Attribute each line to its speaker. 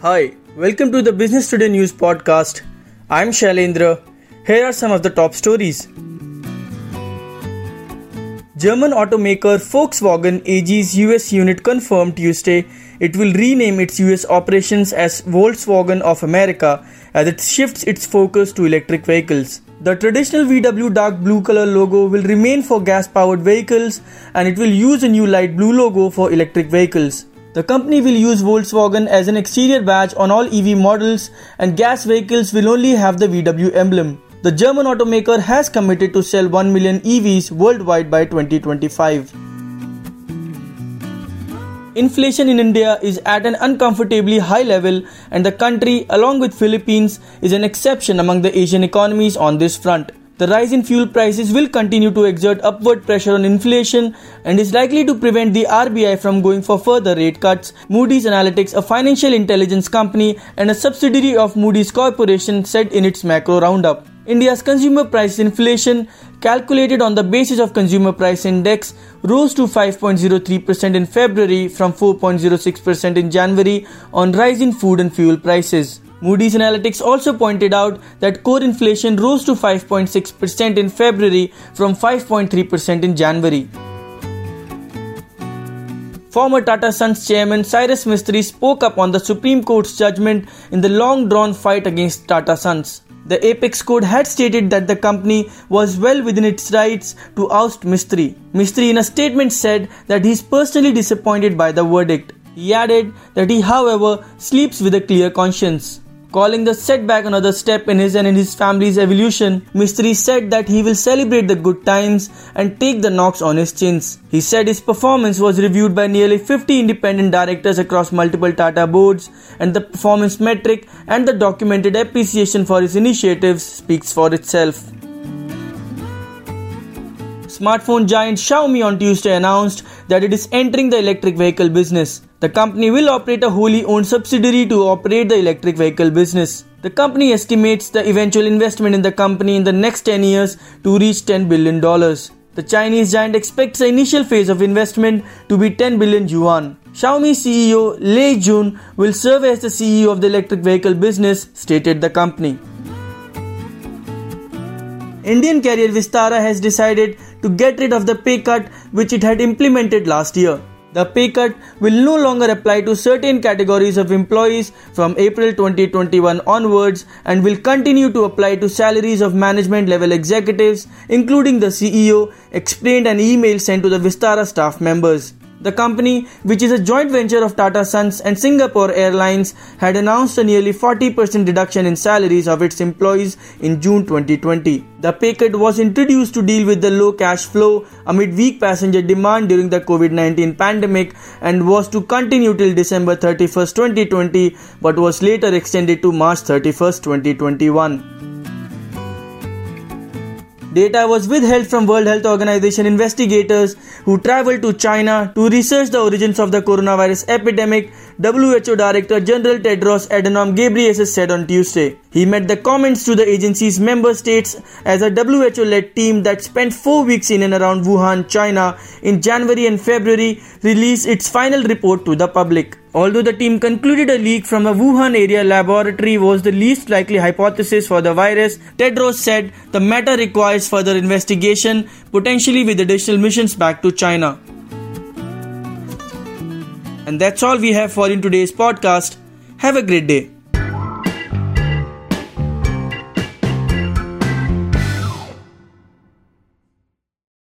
Speaker 1: Hi, welcome to the Business Today News podcast. I'm Shailendra. Here are some of the top stories. German automaker Volkswagen AG's US unit confirmed Tuesday it will rename its US operations as Volkswagen of America as it shifts its focus to electric vehicles. The traditional VW dark blue color logo will remain for gas-powered vehicles and it will use a new light blue logo for electric vehicles. The company will use Volkswagen as an exterior badge on all EV models and gas vehicles will only have the VW emblem. The German automaker has committed to sell 1 million EVs worldwide by 2025. Inflation in India is at an uncomfortably high level and the country, along with Philippines, is an exception among the Asian economies on this front. The rise in fuel prices will continue to exert upward pressure on inflation and is likely to prevent the RBI from going for further rate cuts, Moody's Analytics, a financial intelligence company and a subsidiary of Moody's Corporation, said in its macro roundup. India's consumer price inflation, calculated on the basis of Consumer Price Index, rose to 5.03% in February from 4.06% in January on rise in food and fuel prices. Moody's Analytics also pointed out that core inflation rose to 5.6% in February from 5.3% in January. Former Tata Sons chairman Cyrus Mistry spoke up on the Supreme Court's judgment in the long-drawn fight against Tata Sons. The Apex Court had stated that the company was well within its rights to oust Mistry. Mistry in a statement said that he is personally disappointed by the verdict. He added that he, however, sleeps with a clear conscience. Calling the setback another step in his and in his family's evolution, Mistry said that he will celebrate the good times and take the knocks on his chins. He said his performance was reviewed by nearly 50 independent directors across multiple Tata boards and the performance metric and the documented appreciation for his initiatives speaks for itself. Smartphone giant Xiaomi on Tuesday announced that it is entering the electric vehicle business. The company will operate a wholly owned subsidiary to operate the electric vehicle business. The company estimates the eventual investment in the company in the next 10 years to reach $10 billion. The Chinese giant expects the initial phase of investment to be 10 billion yuan. Xiaomi CEO Lei Jun will serve as the CEO of the electric vehicle business, stated the company. Indian carrier Vistara has decided to get rid of the pay cut which it had implemented last year. The pay cut will no longer apply to certain categories of employees from April 2021 onwards and will continue to apply to salaries of management level executives, including the CEO, explained an email sent to the Vistara staff members. The company, which is a joint venture of Tata Sons and Singapore Airlines, had announced a nearly 40% reduction in salaries of its employees in June 2020. The pay cut was introduced to deal with the low cash flow amid weak passenger demand during the COVID-19 pandemic and was to continue till December 31st, 2020 but was later extended to March 31st, 2021. Data was withheld from World Health Organization investigators who traveled to China to research the origins of the coronavirus epidemic, WHO Director General Tedros Adhanom Ghebreyesus said on Tuesday. He met the comments to the agency's member states as a WHO-led team that spent 4 weeks in and around Wuhan, China in January and February released its final report to the public. Although the team concluded a leak from a Wuhan area laboratory was the least likely hypothesis for the virus, Tedros said the matter requires further investigation, potentially with additional missions back to China. And that's all we have for in today's podcast. Have a great day.